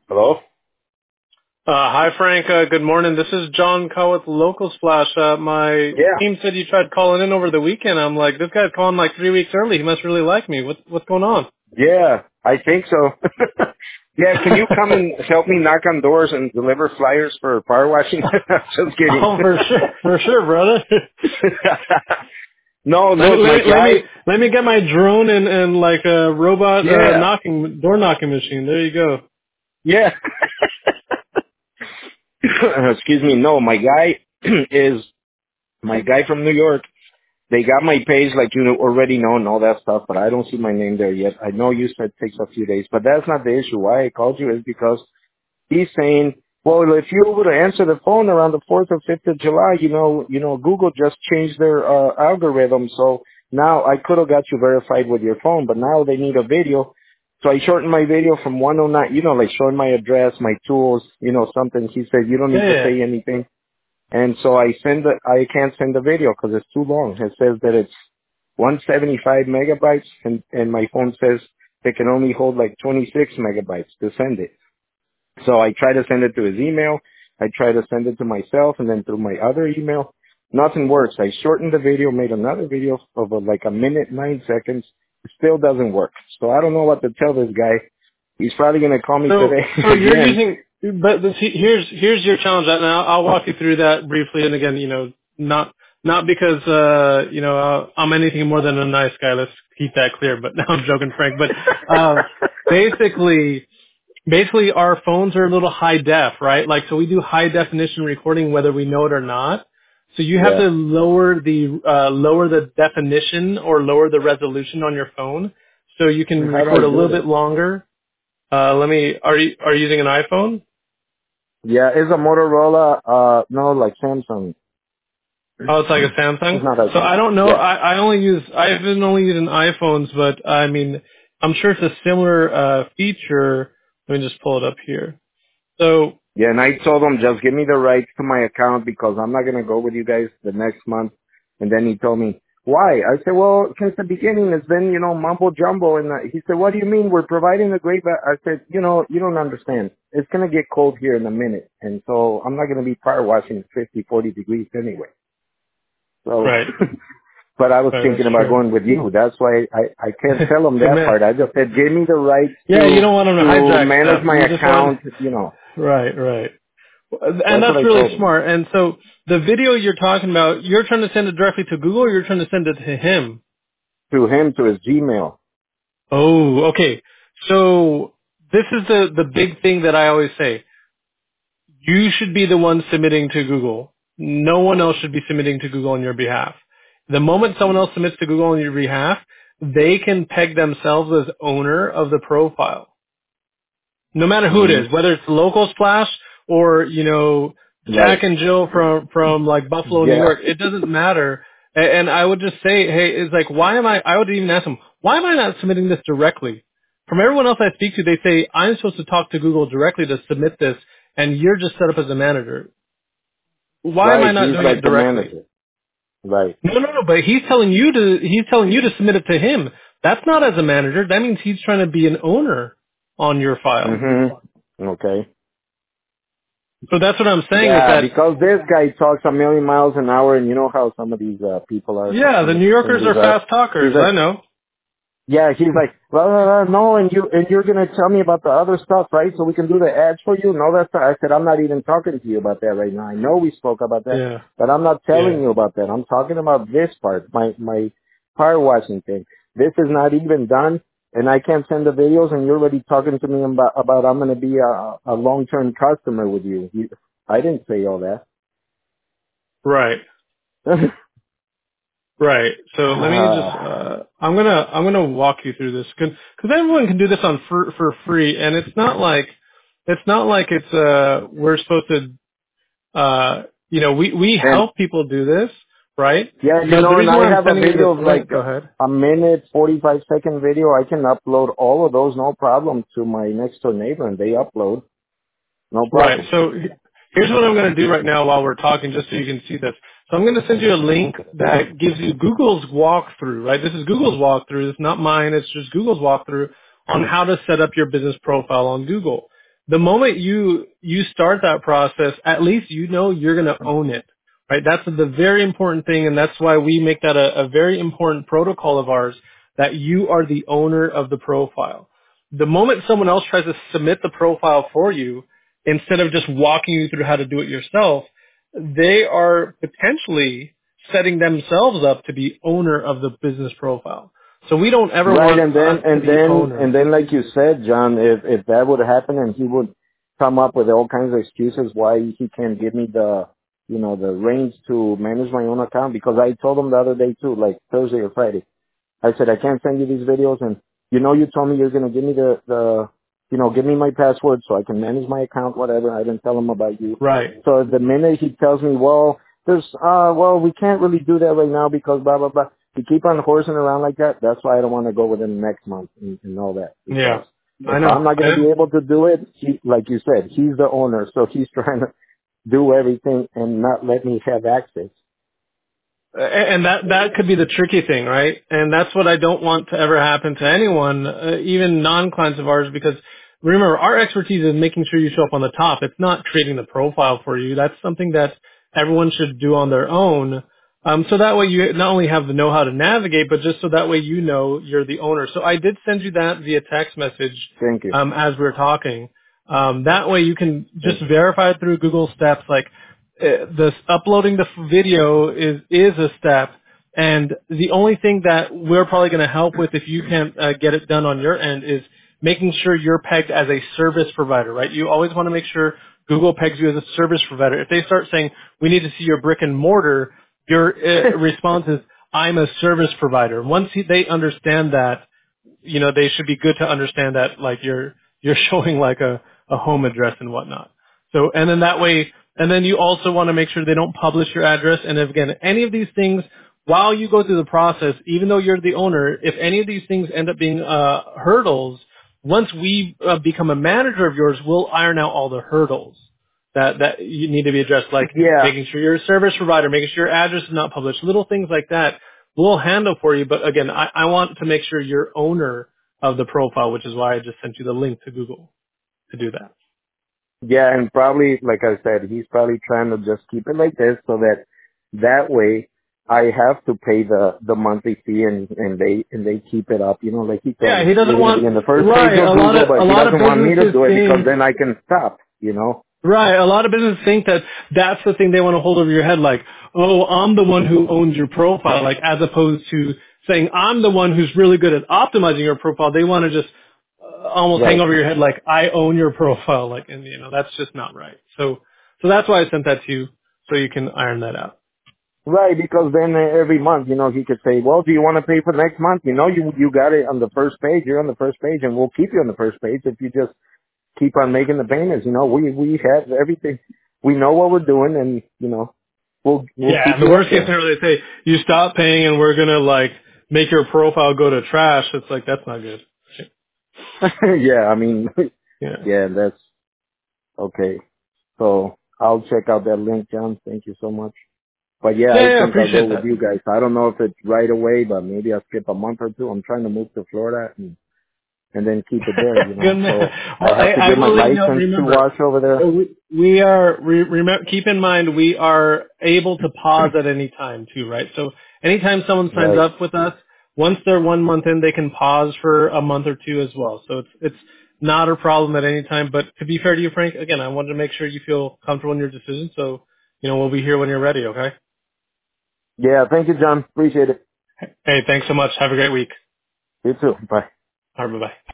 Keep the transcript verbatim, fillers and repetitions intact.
Hello? Uh, hi, Frank. Uh, good morning. This is John Call with Local Splash. Uh, my Yeah, team said you tried calling in over the weekend. I'm like, this guy's calling like three weeks early. He must really like me. What, what's going on? yeah, I think so. Yeah, can you come and help me knock on doors and deliver flyers for power washing? Just kidding. Oh, for sure, for sure, brother. No, let me look, let my me let me guy, let me get my drone and and like a robot uh, yeah, knocking door knocking machine. There you go. yeah. Excuse me, no, my guy is, my guy from New York. They got my page like you already know and all that stuff, but I don't see my name there yet. I know you said it takes a few days, but that's not the issue. Why I called you is because he's saying, well, if you were to answer the phone around the fourth or fifth of July, you know, you know, Google just changed their uh, algorithm. So now I could have got you verified with your phone, but now they need a video. So I shortened my video from one oh nine, you know, like showing my address, my tools, you know, something. He said, you don't Yeah, need to yeah. say anything. And so I send the, I can't send the video because it's too long. It says that it's one seventy-five megabytes and, and my phone says it can only hold like twenty-six megabytes to send it. So I try to send it to his email. I try to send it to myself and then through my other email. Nothing works. I shortened the video, made another video of uh, like a minute, nine seconds. It still doesn't work. So I don't know what to tell this guy. He's probably going to call me So, today so you're again. using, but this, here's here's your challenge, and I'll, I'll walk you through that briefly. And again, you know, not not because uh, you know uh, I'm anything more than a nice guy. Let's keep that clear. But no, I'm joking, Frank. But uh, basically, basically, our phones are a little high def, right? Like, so we do high definition recording whether we know it or not. So you have Yeah. to lower the uh, lower the definition or lower the resolution on your phone, so you can How do record I a do little bit that? longer. Uh, let me. Are you are you using an iPhone? Yeah, it's a Motorola, uh, no, like Samsung. Oh, it's like a It's Samsung. not So iPhone. I don't know. Yeah. I, I only use. I've been only using iPhones, but I mean, I'm sure it's a similar uh, feature. Let me just pull it up here. So Yeah, and I told him just give me the rights to my account because I'm not gonna go with you guys the next month. And then he told me why. I said, well, since the beginning it's been you know mumbo jumbo. And uh, he said, what do you mean we're providing a great? Va-? I said, you know, you don't understand. It's gonna get cold here in a minute, and so I'm not gonna be power washing fifty, forty degrees anyway. So, right, but I was right, thinking that's about true. going with you. That's why I I can't tell him to that me, part. I just said, give me the rights yeah, you to don't want them to to hijack manage stuff. my You just want. account. You know, Right, right. And that's what that's I really told him. smart. And so the video you're talking about, you're trying to send it directly to Google, or you're trying to send it to him? To him, to his Gmail. Oh, okay. So this is the the big thing that I always say. You should be the one submitting to Google. No one else should be submitting to Google on your behalf. The moment someone else submits to Google on your behalf, they can peg themselves as owner of the profile. No matter who it Hmm. is, whether it's local splash or, you know, Jack Right. and Jill from, from like Buffalo, New Yeah. York, it doesn't matter. A- And I would just say, hey, it's like, why am I, I would even ask them, why am I not submitting this directly? From everyone else I speak to, they say, I'm supposed to talk to Google directly to submit this, and you're just set up as a manager. Why am Right. I not He's doing it like the directly? manager. Right. No, no, no, but he's telling you to, he's telling you to submit it to him. That's not as a manager. That means he's trying to be an owner on your file. hmm Okay. So that's what I'm saying is Yeah, that because this guy talks a million miles an hour, and you know how some of these uh, people are. yeah, the In, New in Yorkers these, are uh, fast he's talkers. I like, know. yeah, he's like, well, uh, no, and you and you're gonna tell me about the other stuff, right? So we can do the ads for you. No, that's not. I said I'm not even talking to you about that right now. I know we spoke about that, Yeah, but I'm not telling yeah. you about that. I'm talking about this part, my my power washing thing. This is not even done, and I can't send the videos, and you're already talking to me about about I'm gonna be a, a long term customer with you. you. I didn't say all that. Right, right. So let me just. Uh, I'm gonna I'm gonna walk you through this because everyone can do this on for for free, and it's not like it's not like it's uh we're supposed to uh you know we we and help people do this, right? yeah, you But the know, and reason I why I'm have a sending you this video of like link. Go ahead. a minute, forty-five second video. I can upload all of those, no problem, to my next door neighbor, and they upload, no Right. problem. So he- here's what I'm going to do right now while we're talking, just so you can see this. So I'm going to send you a link that gives you Google's walkthrough, right? This is Google's walkthrough. It's not mine. It's just Google's walkthrough on how to set up your business profile on Google. the moment you you start that process, at least you know you're going to own it, right? That's the very important thing, and that's why we make that a, a very important protocol of ours, that you are the owner of the profile. The moment someone else tries to submit the profile for you, instead of just walking you through how to do it yourself, they are potentially setting themselves up to be owner of the business profile. So we don't ever Right, want and then us to and be then owner. and then, like you said, John, if if that would happen, and he would come up with all kinds of excuses why he can't give me the, you know, the reins to manage my own account, because I told him the other day too, like Thursday or Friday, I said I can't send you these videos, and you know, you told me you're gonna give me the the, you know, give me my password so I can manage my account, whatever. I didn't tell him about you. Right. So the minute he tells me, well, there's, uh, well, we can't really do that right now because blah blah blah. You keep on horsing around like that. That's why I don't want to go within the next month and, and all that, Yeah. because I if know. I'm not going to be able to do it, he, like you said, he's the owner, so he's trying to do everything and not let me have access. And that that could be the tricky thing, right? And that's what I don't want to ever happen to anyone, uh, even non-clients of ours, because remember, our expertise is making sure you show up on the top. It's not creating the profile for you. That's something that everyone should do on their own. Um, so that way you not only have the know-how to navigate, but just so that way you know you're the owner. So I did send you that via text message Thank you. um, as we were talking. Um, that way you can just Thank you. verify it through Google Steps, like uh, this uploading the f- video is is a step, and the only thing that we're probably going to help with if you can't uh, get it done on your end is making sure you're pegged as a service provider, right? You always want to make sure Google pegs you as a service provider. If they start saying we need to see your brick and mortar, your uh, response is I'm a service provider. Once he, they understand that, you know, they should be good to understand that, like, you're you're showing like a a home address and whatnot. So, and then that way, and then you also want to make sure they don't publish your address. And if, again, any of these things, while you go through the process, even though you're the owner, if any of these things end up being uh hurdles, once we uh, become a manager of yours, we'll iron out all the hurdles that that you need to be addressed, like Yeah, making sure you're a service provider, making sure your address is not published, little things like that. We'll handle for you, but again, I, I want to make sure you're owner of the profile, which is why I just sent you the link to Google to do that. yeah, and probably, like I said, he's probably trying to just keep it like this so that that way I have to pay the the monthly fee, and and they and they keep it up. You know, like he told Yeah, me, he you're doesn't going to be want in the first page right. of A lot Google, of a but he lot of doesn't want me to businesses do it because think then I can stop. You know. right. A lot of businesses think that that's the thing they want to hold over your head, like, oh, I'm the one who owns your profile, like as opposed to saying I'm the one who's really good at optimizing your profile. They want to just uh, almost hang Right. over your head, like I own your profile, like, and you know that's just not right. So so that's why I sent that to you, so you can iron that out. Right, because then uh, every month, you know, he could say, well, do you want to pay for next month? You know, you you got it on the first page. You're on the first page, and we'll keep you on the first page if you just keep on making the payments. You know, we we have everything. We know what we're doing, and you know, we'll we'll Yeah, keep and the you up worst case there. scenario, they say you stop paying and we're gonna like make your profile go to trash. It's like that's not good. Yeah, I mean, Yeah. yeah, that's okay. So I'll check out that link, John. Thank you so much. But yeah, Yeah, I yeah, I think I'll go appreciate with that. you guys. I don't know if it's right away, but maybe I'll skip a month or two. I'm trying to move to Florida and, and then keep it there, you Good know. man. So Well, I I, have to I get my will let you know. license to Remember, wash over uh, there. we, we are. Re, remember, keep in mind we are able to pause at any time too, right? So anytime someone signs Right. up with us, once they're one month in, they can pause for a month or two as well. So it's it's not a problem at any time. But to be fair to you, Frank, again, I wanted to make sure you feel comfortable in your decision. So you know we'll be here when you're ready. Okay. Yeah, thank you, John. Appreciate it. Hey, thanks so much. Have a great week. You too. Bye. All right, bye-bye.